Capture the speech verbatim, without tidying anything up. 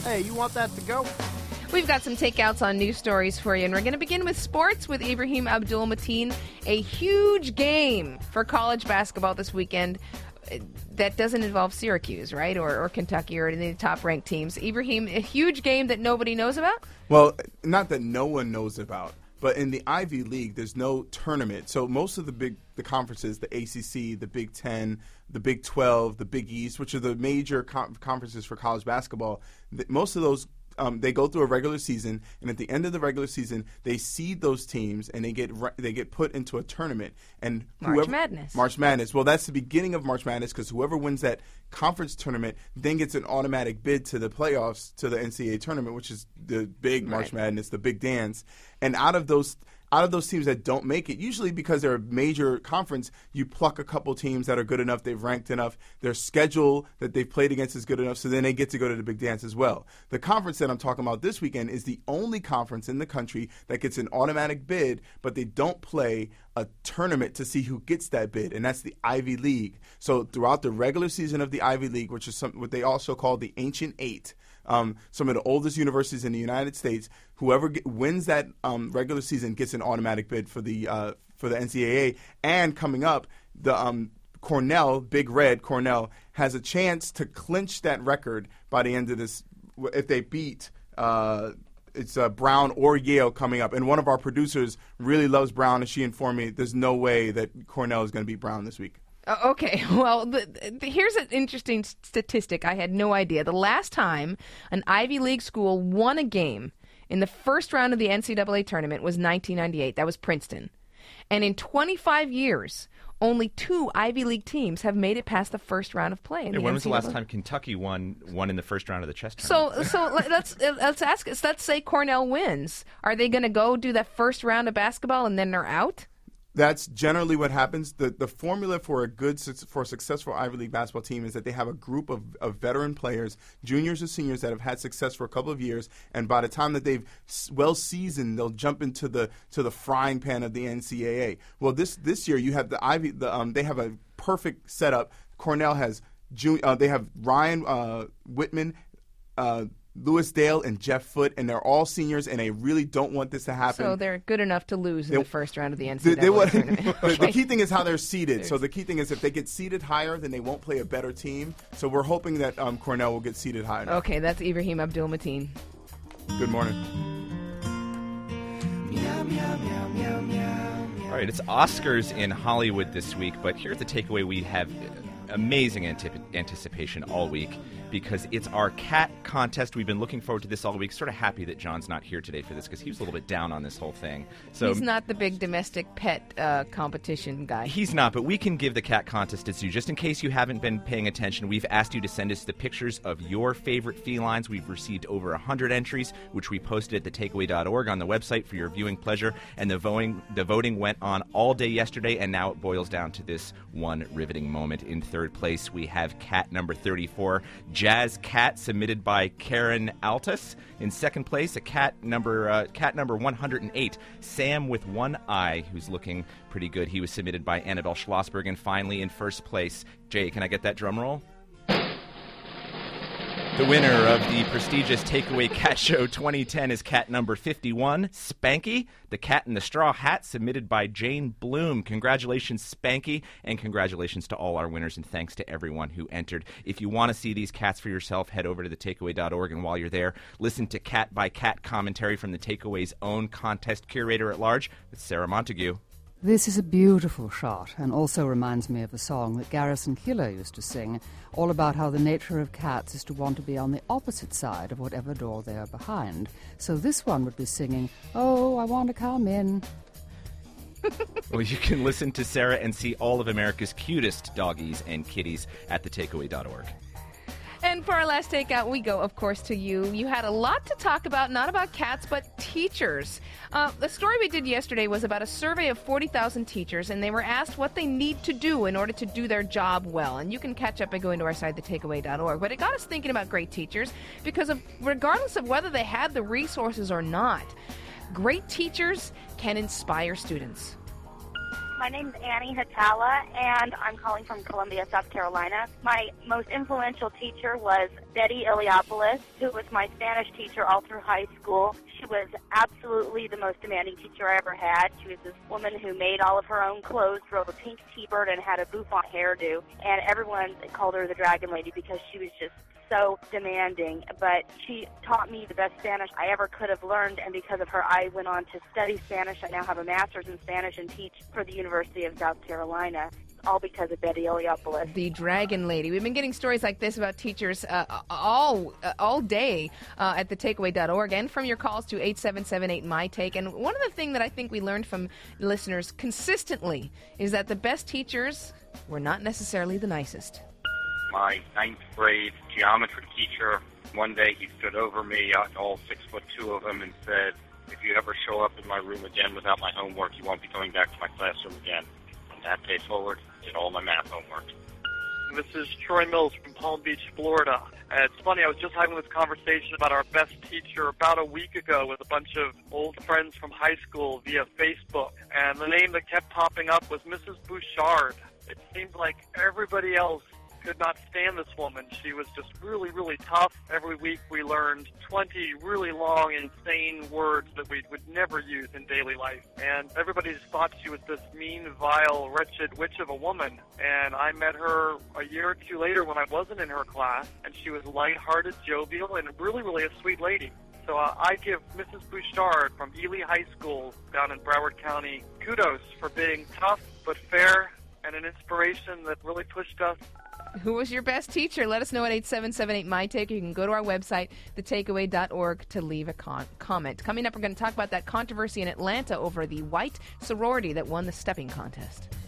Hey, you want that to go? We've got some takeouts on news stories for you, and we're going to begin with sports with Ibrahim Abdul-Mateen. A huge game for college basketball this weekend that doesn't involve Syracuse, right, or, or Kentucky or any of the top-ranked teams. Ibrahim, a huge game that nobody knows about? Well, not that no one knows about, but in the Ivy League, there's no tournament. So most of the big the conferences, the A C C, the Big Ten, the Big twelve, the Big East, which are the major com- conferences for college basketball, th- most of those Um, they go through a regular season, and at the end of the regular season, they seed those teams, and they get re- they get put into a tournament. And March whoever, Madness. March Madness. Well, that's the beginning of March Madness because whoever wins that conference tournament then gets an automatic bid to the playoffs, to the N C double A tournament, which is the big March Right. Madness, the big dance. And out of those out of those teams that don't make it, usually because they're a major conference, you pluck a couple teams that are good enough, they've ranked enough, their schedule that they've played against is good enough, so then they get to go to the big dance as well. The conference that I'm talking about this weekend is the only conference in the country that gets an automatic bid, but they don't play a tournament to see who gets that bid, and that's the Ivy League. So throughout the regular season of the Ivy League, which is some, what they also call the Ancient Eight, Um, some of the oldest universities in the United States, whoever get, wins that um, regular season gets an automatic bid for the uh, for the N C double A. And coming up, the um, Cornell, Big Red Cornell, has a chance to clinch that record by the end of this if they beat uh, it's uh, Brown or Yale coming up. And one of our producers really loves Brown, and she informed me there's no way that Cornell is going to beat Brown this week. Uh, okay, well, the, the, here's an interesting statistic I had no idea. The last time an Ivy League school won a game in the first round of the N C double A tournament was nineteen ninety-eight. That was Princeton. And in twenty-five years, only two Ivy League teams have made it past the first round of play. In Hey, the when was the last N C double A. time Kentucky won won in the first round of the chess tournament? So, so let's let's ask us. Let's say Cornell wins. Are they going to go do that first round of basketball and then they're out? That's generally what happens. The the formula for a good for a successful Ivy League basketball team is that they have a group of, of veteran players, juniors and seniors that have had success for a couple of years, and by the time that they've well seasoned, they'll jump into the to the frying pan of the N C double A. Well, this this year you have the Ivy. The um they have a perfect setup. Cornell has jun- uh, they have Ryan uh, Whitman. Uh, Louis Dale and Jeff Foote, and they're all seniors, and they really don't want this to happen. So they're good enough to lose in They- the first round of the N They- C double A they want- tournament. the, the Okay. key thing is how they're seeded. So the key thing is if they get seeded higher, then they won't play a better team. So we're hoping that um, Cornell will get seeded higher. Okay, that's Ibrahim Abdul-Mateen. Good morning. All right, it's Oscars in Hollywood this week, but here's the takeaway: we have amazing antip- anticipation all week because it's our cat contest. We've been looking forward to this all week. Sort of happy that John's not here today for this because he was a little bit down on this whole thing. So He's not the big domestic pet uh, competition guy. He's not, but we can give the cat contest its due. Just in case you haven't been paying attention, we've asked you to send us the pictures of your favorite felines. We've received over one hundred entries, which we posted at the takeaway dot org on the website for your viewing pleasure. And the voting, the voting went on all day yesterday, and now it boils down to this one riveting moment. In third place, we have cat number thirty-four, Jazz Cat, submitted by Karen Altus. In second place, a cat number uh, cat number one hundred eight, Sam with one eye, who's looking pretty good. He was submitted by Annabelle Schlossberg. And finally, in first place, Jay, can I get that drum roll? The winner of the prestigious Takeaway Cat Show twenty ten is cat number fifty-one, Spanky, the cat in the straw hat, submitted by Jane Bloom. Congratulations, Spanky, and congratulations to all our winners, and thanks to everyone who entered. If you want to see these cats for yourself, head over to the takeaway dot org, and while you're there, listen to Cat by Cat commentary from the Takeaway's own contest curator at large, Sarah Montague. This is a beautiful shot and also reminds me of a song that Garrison Keillor used to sing, all about how the nature of cats is to want to be on the opposite side of whatever door they are behind. So this one would be singing, "Oh, I want to come in." Well, you can listen to Sarah and see all of America's cutest doggies and kitties at the takeaway dot org. And for our last takeout, we go, of course, to you. You had a lot to talk about, not about cats, but teachers. Uh, the story we did yesterday was about a survey of forty thousand teachers, and they were asked what they need to do in order to do their job well. And you can catch up by going to our site, the takeaway dot org. But it got us thinking about great teachers because of, regardless of whether they had the resources or not, great teachers can inspire students. My name's Annie Hatala, and I'm calling from Columbia, South Carolina. My most influential teacher was Betty Iliopoulos, who was my Spanish teacher all through high school. She was absolutely the most demanding teacher I ever had. She was this woman who made all of her own clothes, drove a pink T-bird, and had a bouffant hairdo. And everyone called her the Dragon Lady because she was just so demanding, but she taught me the best Spanish I ever could have learned, and because of her, I went on to study Spanish. I now have a master's in Spanish and teach for the University of South Carolina, all because of Betty Iliopoulos. The Dragon Lady. We've been getting stories like this about teachers uh, all uh, all day uh, at the takeaway dot org and from your calls to eight seven seven eight M Y Take. And one of the things that I think we learned from listeners consistently is that the best teachers were not necessarily the nicest. My ninth grade geometry teacher, one day he stood over me, all six foot two of him, and said, "If you ever show up in my room again without my homework, you won't be coming back to my classroom again." From that day forward, I did all my math homework. This is Troy Mills from Palm Beach, Florida. And it's funny, I was just having this conversation about our best teacher about a week ago with a bunch of old friends from high school via Facebook. And the name that kept popping up was Missus Bouchard. It seemed like everybody else could not stand this woman. She was just really, really tough. Every week we learned twenty really long, insane words that we would never use in daily life. And everybody just thought she was this mean, vile, wretched witch of a woman. And I met her a year or two later when I wasn't in her class, and she was lighthearted, jovial, and really, really a sweet lady. So uh, I give Missus Bouchard from Ely High School down in Broward County kudos for being tough but fair and an inspiration that really pushed us. Who was your best teacher? Let us know at eight seven seven eight M Y Take. You can go to our website, the takeaway dot org, to leave a con- comment. Coming up, we're going to talk about that controversy in Atlanta over the white sorority that won the stepping contest.